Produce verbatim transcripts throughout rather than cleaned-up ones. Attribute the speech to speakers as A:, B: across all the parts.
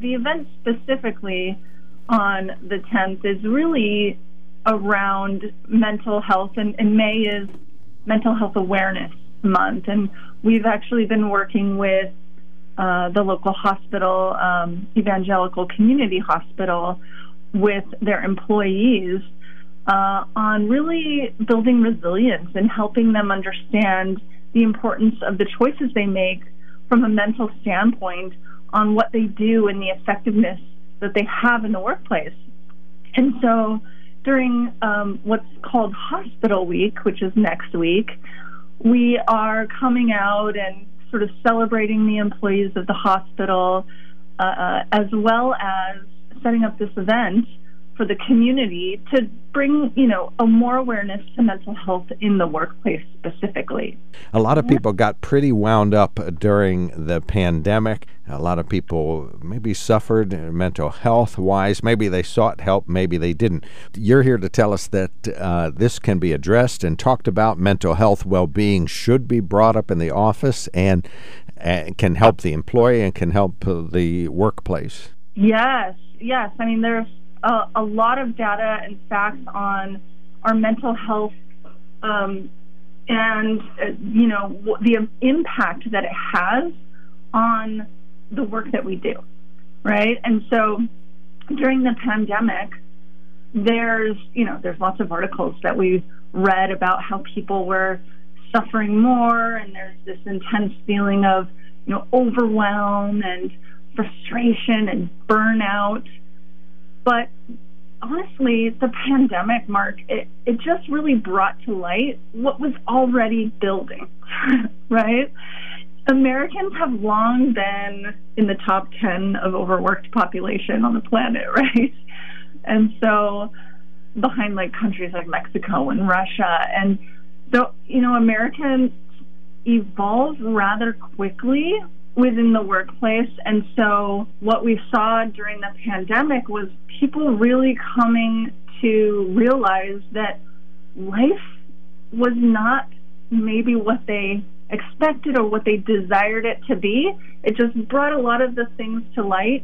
A: the event specifically on the tenth is really around mental health, and, and May is Mental Health Awareness Month, and we've actually been working with uh, the local hospital, um, Evangelical Community Hospital, with their employees uh, on really building resilience and helping them understand the importance of the choices they make from a mental standpoint on what they do and the effectiveness that they have in the workplace. And so during um, what's called Hospital Week, which is next week, we are coming out and sort of celebrating the employees of the hospital, uh, as well as setting up this event for the community to bring, you know, a more awareness to mental health in the workplace specifically.
B: A lot of people got pretty wound up during the pandemic. A lot of people maybe suffered mental health-wise. Maybe they sought help, maybe they didn't. You're here to tell us that uh, this can be addressed and talked about. Mental health well-being should be brought up in the office and, and can help the employee and can help uh, the workplace.
A: Yes, yes. I mean, there's a, a lot of data and facts on our mental health um, and, uh, you know, the impact that it has on the work that we do, right? And so during the pandemic, there's, you know, there's lots of articles that we read about how people were suffering more, and there's this intense feeling of, you know, overwhelm and frustration and burnout. But honestly, the pandemic, Mark, it, it just really brought to light what was already building, right? Americans have long been in the top ten of overworked population on the planet, right? And so behind like countries like Mexico and Russia. And so, you know, Americans evolved rather quickly within the workplace. And so what we saw during the pandemic was people really coming to realize that life was not maybe what they expected or what they desired it to be. It just brought a lot of the things to light,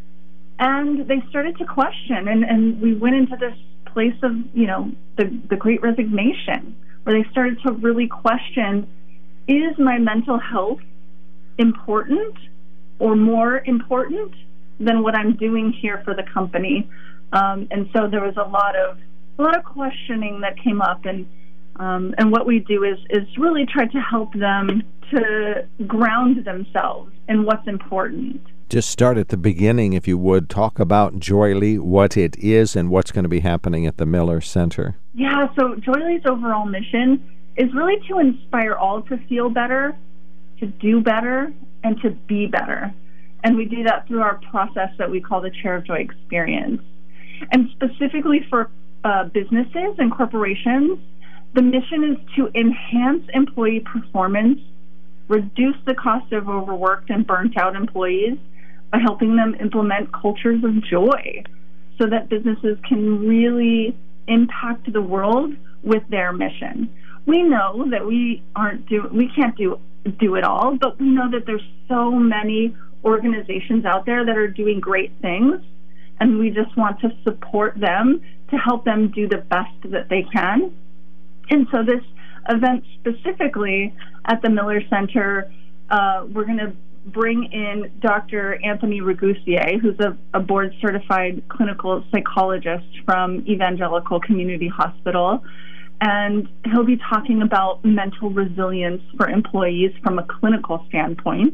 A: and they started to question, and, and we went into this place of, you know, the, the Great Resignation, where they started to really question, is my mental health important or more important than what I'm doing here for the company? Um, and so there was a lot of a lot of questioning that came up, and Um, and what we do is, is really try to help them to ground themselves in what's important.
B: Just start at the beginning, if you would. Talk about Joyly, what it is, and what's going to be happening at the Miller Center.
A: Yeah, so Joyly's overall mission is really to inspire all to feel better, to do better, and to be better. And we do that through our process that we call the Chair of Joy Experience. And specifically for uh, businesses and corporations, the mission is to enhance employee performance, reduce the cost of overworked and burnt out employees by helping them implement cultures of joy so that businesses can really impact the world with their mission. We know that we aren't do we can't do do it all, but we know that there's so many organizations out there that are doing great things, and we just want to support them to help them do the best that they can. And so this event specifically at the Miller Center, uh, we're going to bring in Doctor Anthony Ragousier, who's a, a board-certified clinical psychologist from Evangelical Community Hospital, and he'll be talking about mental resilience for employees from a clinical standpoint.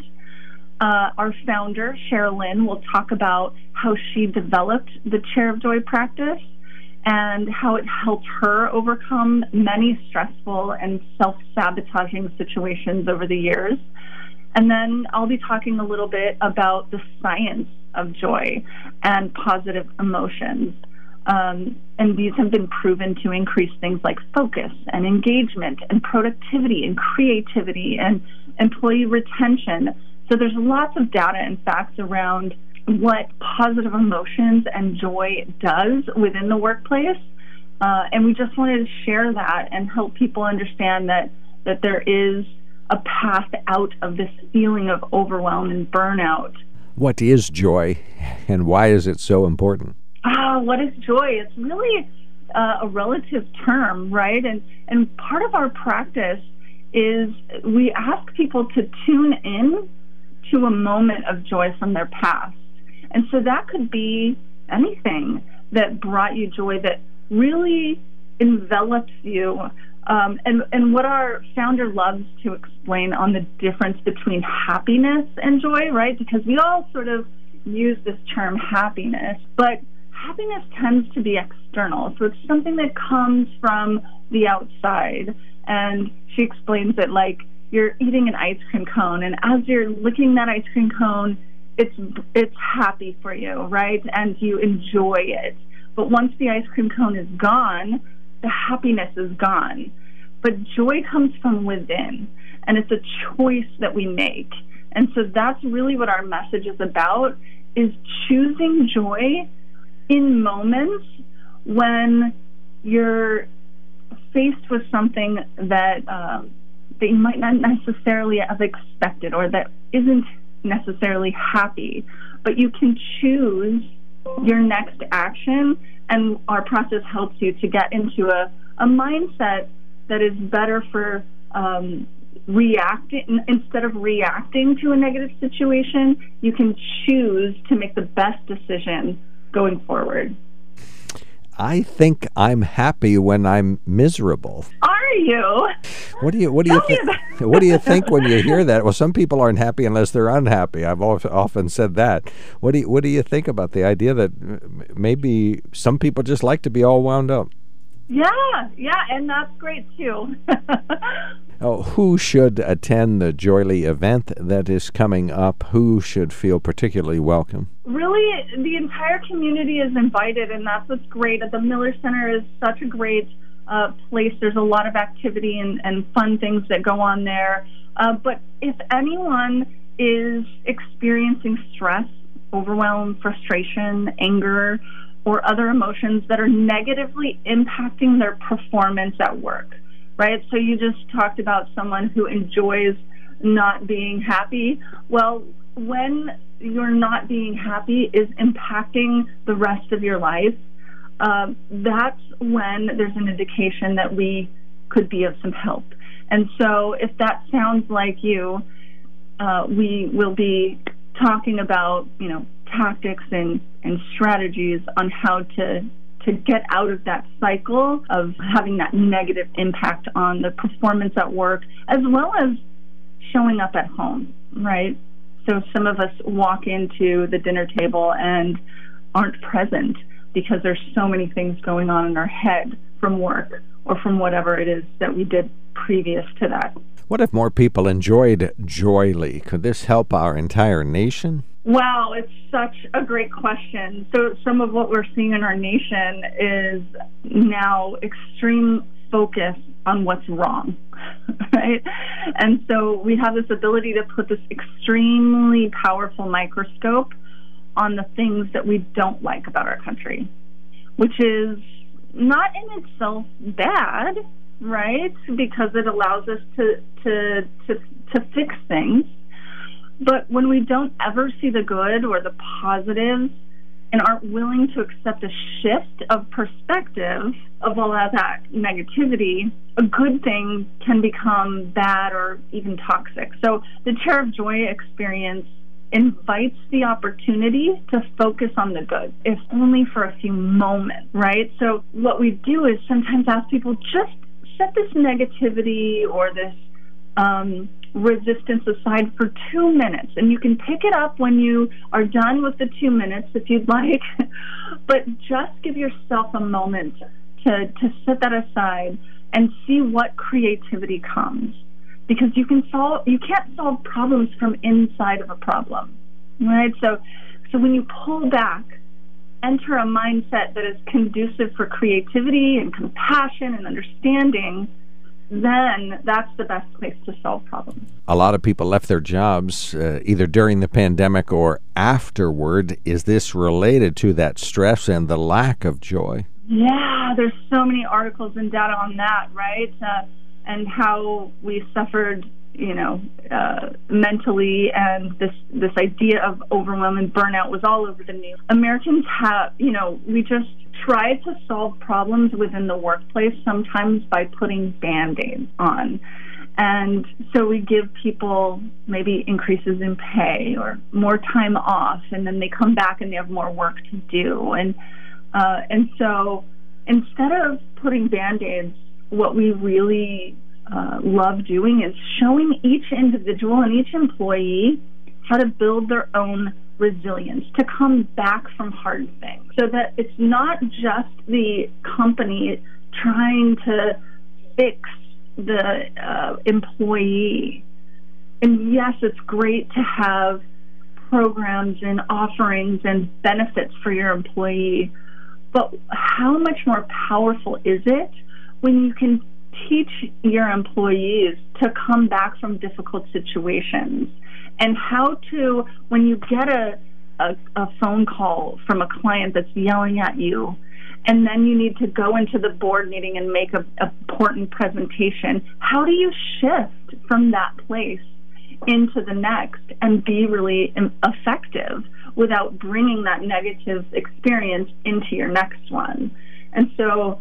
A: Uh, our founder, Cheryl Lynn, will talk about how she developed the Chair of Joy practice and how it helped her overcome many stressful and self-sabotaging situations over the years. And then I'll be talking a little bit about the science of joy and positive emotions. Um, and these have been proven to increase things like focus and engagement and productivity and creativity and employee retention. So there's lots of data and facts around what positive emotions and joy does within the workplace. Uh, and we just wanted to share that and help people understand that, that there is a path out of this feeling of overwhelm and burnout.
B: What is joy, and why is it so important?
A: Ah, what is joy? It's really uh, a relative term, right? And and part of our practice is we ask people to tune in to a moment of joy from their past. And so that could be anything that brought you joy, that really envelops you. Um, and, and what our founder loves to explain on the difference between happiness and joy, right? Because we all sort of use this term happiness, but happiness tends to be external. So it's something that comes from the outside. And she explains it like you're eating an ice cream cone, and as you're licking that ice cream cone, it's it's happy for you, right? And you enjoy it. But once the ice cream cone is gone, the happiness is gone. But joy comes from within, and it's a choice that we make. And so that's really what our message is about, is choosing joy in moments when you're faced with something that um, that you might not necessarily have expected, or that isn't necessarily happy, but you can choose your next action, and our process helps you to get into a, a mindset that is better for um, reacting. Instead of reacting to a negative situation, you can choose to make the best decision going forward.
B: I think I'm happy when I'm miserable.
A: Are you?
B: What do you what do you think? What do you think when you hear that? Well, some people aren't happy unless they're unhappy. I've often said that. What do you, what do you think about the idea that maybe some people just like to be all wound up?
A: Yeah, yeah, and that's great too.
B: Oh, who should attend the Joyly event that is coming up? Who should feel particularly welcome?
A: Really, the entire community is invited, and that's what's great. The Miller Center is such a great uh, place. There's a lot of activity and, and fun things that go on there. Uh, but if anyone is experiencing stress, overwhelm, frustration, anger, or other emotions that are negatively impacting their performance at work, right? So you just talked about someone who enjoys not being happy. Well, when you're not being happy is impacting the rest of your life, uh, that's when there's an indication that we could be of some help. And so if that sounds like you, uh, we will be talking about, you know, tactics and, and strategies on how to to get out of that cycle of having that negative impact on the performance at work, as well as showing up at home, right? So some of us walk into the dinner table and aren't present because there's so many things going on in our head from work or from whatever it is that we did previous to that.
B: What if more people enjoyed Joyly? Could this help our entire nation?
A: Wow, it's such a great question. So some of what we're seeing in our nation is now extreme focus on what's wrong, right? And so we have this ability to put this extremely powerful microscope on the things that we don't like about our country, which is not in itself bad, right? Because it allows us to to to, to fix things. But when we don't ever see the good or the positives and aren't willing to accept a shift of perspective of all of that negativity, a good thing can become bad or even toxic. So the Chair of Joy experience invites the opportunity to focus on the good, if only for a few moments, right? So what we do is sometimes ask people, just set this negativity or this um, resistance aside for two minutes. And you can pick it up when you are done with the two minutes if you'd like. But just give yourself a moment to, to set that aside and see what creativity comes. Because you can solve you can't solve problems from inside of a problem. Right? So so when you pull back, enter a mindset that is conducive for creativity and compassion and understanding, then that's the best place to solve problems.
B: A lot of people left their jobs uh, either during the pandemic or afterward. Is this related to that stress and the lack of joy?
A: Yeah, there's so many articles and data on that, right? Uh, and how we suffered, you know, uh, mentally, and this this idea of overwhelm and burnout was all over the news. Americans have, you know, we just try to solve problems within the workplace sometimes by putting Band-Aids on. And so we give people maybe increases in pay or more time off, and then they come back and they have more work to do. And uh, and so instead of putting Band-Aids, what we really uh, love doing is showing each individual and each employee how to build their own resilience, to come back from hard things, so that it's not just the company trying to fix the uh, employee. And yes, it's great to have programs and offerings and benefits for your employee, but how much more powerful is it when you can teach your employees to come back from difficult situations, and how to, when you get a, a, a phone call from a client that's yelling at you, and then you need to go into the board meeting and make an important presentation, how do you shift from that place into the next and be really effective without bringing that negative experience into your next one? And so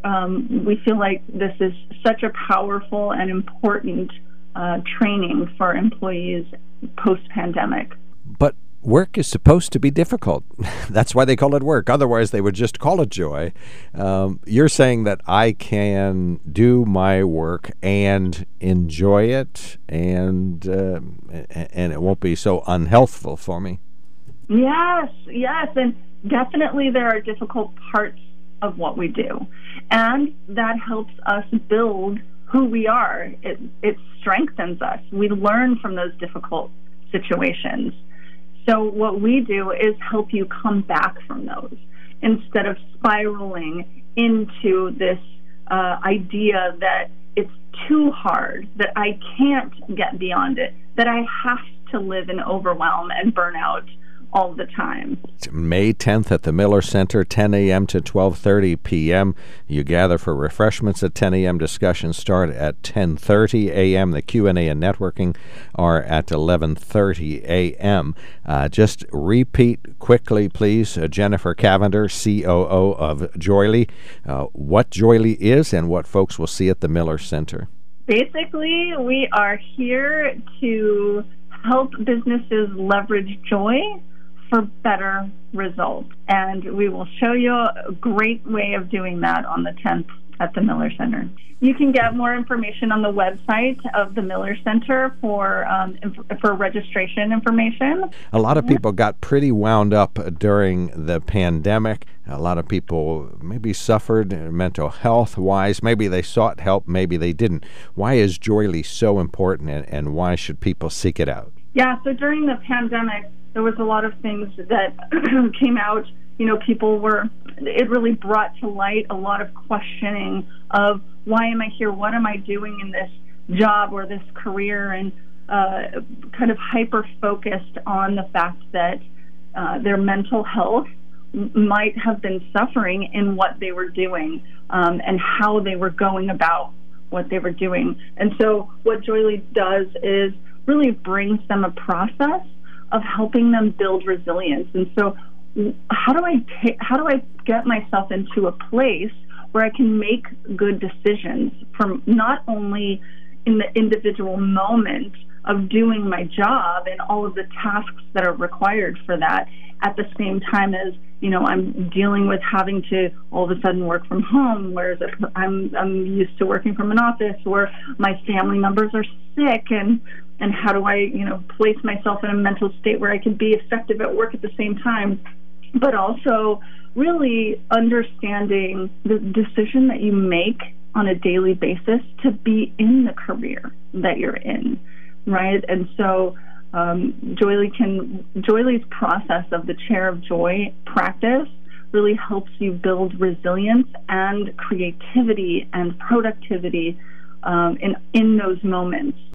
A: um, we feel like this is such a powerful and important uh, training for employees post-pandemic.
B: But work is supposed to be difficult. That's why they call it work. Otherwise, they would just call it joy. Um, you're saying that I can do my work and enjoy it, and uh, and it won't be so unhealthful for me.
A: Yes, yes, and definitely there are difficult parts of what we do, and that helps us build who we are. It, it strengthens us. We learn from those difficult situations. So what we do is help you come back from those instead of spiraling into this uh, idea that it's too hard, that I can't get beyond it, that I have to live in overwhelm and burnout all the time.
B: It's May tenth at the Miller Center, ten a.m. to twelve thirty p.m. You gather for refreshments at ten a.m. Discussions start at ten thirty a.m. The Q and A and networking are at eleven thirty a.m. Uh, just repeat quickly, please. Uh, Jennifer Cavender, C O O of Joyly, uh, what Joyly is and what folks will see at the Miller Center.
A: Basically, we are here to help businesses leverage joy for better results. And we will show you a great way of doing that on the tenth at the Miller Center. You can get more information on the website of the Miller Center for um, inf- for registration information.
B: A lot of people got pretty wound up during the pandemic. A lot of people maybe suffered mental health wise. Maybe they sought help, maybe they didn't. Why is Joyly so important, and, and why should people seek it out?
A: Yeah, so during the pandemic, there was a lot of things that came out. You know, people were, it really brought to light a lot of questioning of, why am I here? What am I doing in this job or this career? And uh, kind of hyper-focused on the fact that uh, their mental health might have been suffering in what they were doing um, and how they were going about what they were doing. And so what Joyly does is really brings them a process of helping them build resilience. And so how do I ta- how do I get myself into a place where I can make good decisions from not only in the individual moment of doing my job and all of the tasks that are required for that, at the same time as, you know, I'm dealing with having to all of a sudden work from home, whereas I'm I'm used to working from an office, where my family members are sick, and and how do I, you know, place myself in a mental state where I can be effective at work at the same time, but also really understanding the decision that you make on a daily basis to be in the career that you're in, right? And so um, Joyly can, Joyly's process of the Chair of Joy practice really helps you build resilience and creativity and productivity um, in, in those moments.